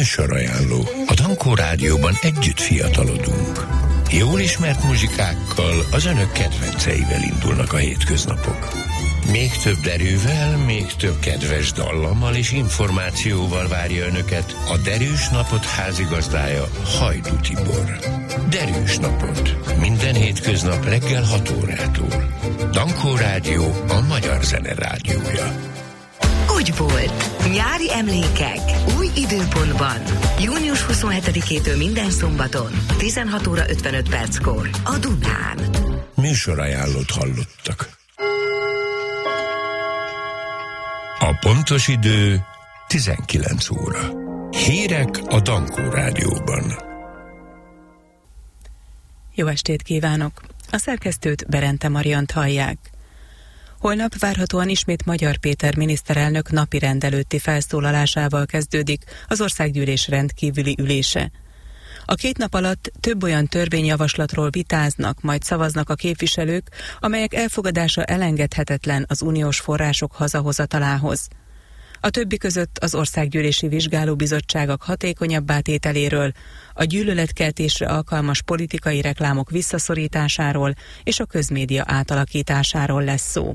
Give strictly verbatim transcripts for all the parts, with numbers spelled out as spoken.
Műsorajánló. A Dankó Rádióban együtt fiatalodunk. Jól ismert muzsikákkal, az önök kedvenceivel indulnak a hétköznapok. Még több derűvel, még több kedves dallammal és információval várja önöket a Derűs Napot házigazdája, Hajdú Tibor. Derűs Napot. Minden hétköznap reggel hat órától. Dankó Rádió, a magyar zene rádiója. Úgy volt. Nyári emlékek. Új időpontban. június huszonhetedikétől minden szombaton. tizenhat óra ötvenöt perckor. A Dunán. Műsorajánlót hallottak. A pontos idő tizenkilenc óra. Hírek a Dankó Rádióban. Jó estét kívánok! A szerkesztőt, Berente Mariant hallják. Holnap várhatóan ismét Magyar Péter miniszterelnök napi rendelőtti felszólalásával kezdődik az országgyűlés rendkívüli ülése. A két nap alatt több olyan törvényjavaslatról vitáznak, majd szavaznak a képviselők, amelyek elfogadása elengedhetetlen az uniós források hazahozatalához. A többi között az országgyűlési vizsgálóbizottságok hatékonyabb átételéről, a gyűlöletkeltésre alkalmas politikai reklámok visszaszorításáról és a közmédia átalakításáról lesz szó.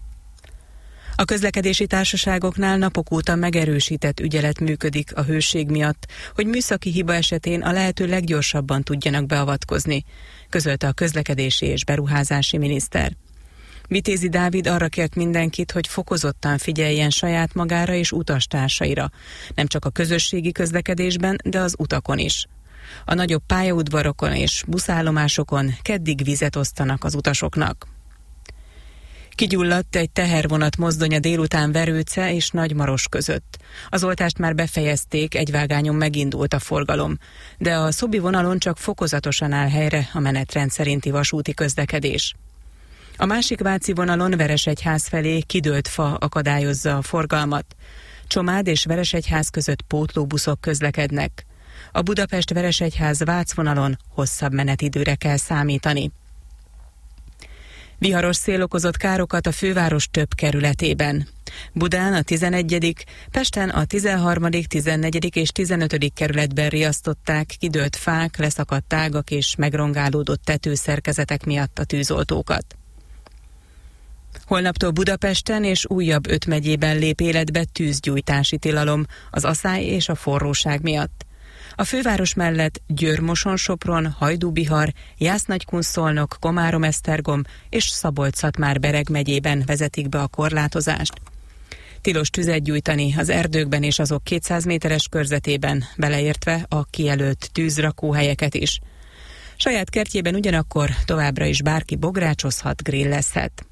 A közlekedési társaságoknál napok óta megerősített ügyelet működik a hőség miatt, hogy műszaki hiba esetén a lehető leggyorsabban tudjanak beavatkozni, közölte a közlekedési és beruházási miniszter. Vitézi Dávid arra kért mindenkit, hogy fokozottan figyeljen saját magára és utastársaira, nem csak a közösségi közlekedésben, de az utakon is. A nagyobb pályaudvarokon és buszállomásokon keddig vizet osztanak az utasoknak. Kigyulladt egy tehervonat mozdonya délután Verőce és Nagymaros között. Az oltást már befejezték, egy vágányon megindult a forgalom, de a Szobi vonalon csak fokozatosan áll helyre a menetrend szerinti vasúti közlekedés. A másik váci vonalon Veresegyház felé kidőlt fa akadályozza a forgalmat. Csomád és Veresegyház között pótlóbuszok közlekednek. A Budapest-Veresegyház-Vác vonalon hosszabb menetidőre kell számítani. Viharos szél okozott károkat a főváros több kerületében. Budán a tizenegyedik, Pesten a tizenharmadik, tizennegyedik és tizenötödik kerületben riasztották kidőlt fák, leszakadt ágak és megrongálódott tetőszerkezetek miatt a tűzoltókat. Holnaptól Budapesten és újabb öt megyében lép életbe tűzgyújtási tilalom az aszály és a forróság miatt. A főváros mellett Győr, Moson-Sopron, Hajdú-Bihar, Jász-Nagykun-Szolnok, Komárom-Esztergom és Szabolcs-Szatmár-Bereg megyében vezetik be a korlátozást. Tilos tüzet gyújtani az erdőkben és azok kétszáz méteres körzetében, beleértve a kijelölt tűzrakóhelyeket is. Saját kertjében ugyanakkor továbbra is bárki bográcsozhat, grillezhet.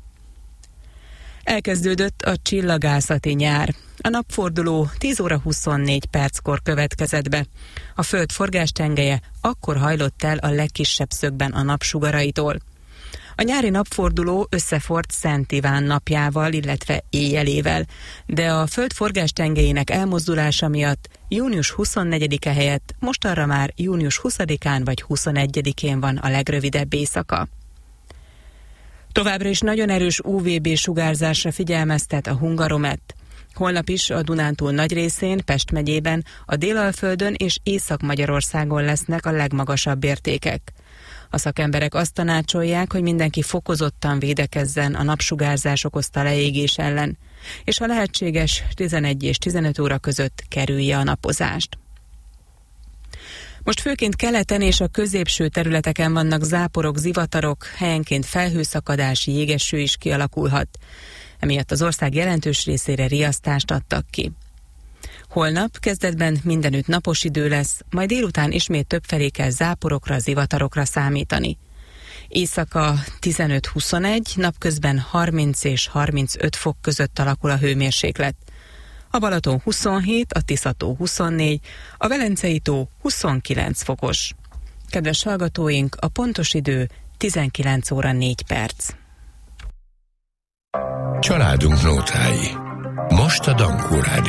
Elkezdődött a csillagászati nyár. A napforduló tíz óra huszonnégy perckor következett be. A Föld forgástengelye akkor hajlott el a legkisebb szögben a napsugaraitól. A nyári napforduló összefort Szent Iván napjával, illetve éjjelével, de a Föld forgástengelyének elmozdulása miatt június huszonnegyedike helyett mostanra már június huszadikán vagy huszonegyedikén van a legrövidebb éjszaka. Továbbra is nagyon erős u vé bé sugárzásra figyelmeztet a Hungaromet. Holnap is a Dunántúl nagy részén, Pest megyében, a Délalföldön és Észak-Magyarországon lesznek a legmagasabb értékek. A szakemberek azt tanácsolják, hogy mindenki fokozottan védekezzen a napsugárzás okozta leégés ellen, és ha lehetséges, tizenegy és tizenöt óra között kerülje a napozást. Most főként keleten és a középső területeken vannak záporok, zivatarok, helyenként felhőszakadás, jégeső is kialakulhat. Emiatt az ország jelentős részére riasztást adtak ki. Holnap kezdetben mindenütt napos idő lesz, majd délután ismét többfelé kell záporokra, zivatarokra számítani. Éjszaka tizenöt-huszonegy, napközben harminc és harmincöt fok között alakul a hőmérséklet. A Balaton huszonhét, a Tisza-tó huszonnégy, a Velencei-tó huszonkilenc fokos. Kedves hallgatóink, a pontos idő tizenkilenc óra négy perc. Családunk nótái. Most a Dankó Rádió.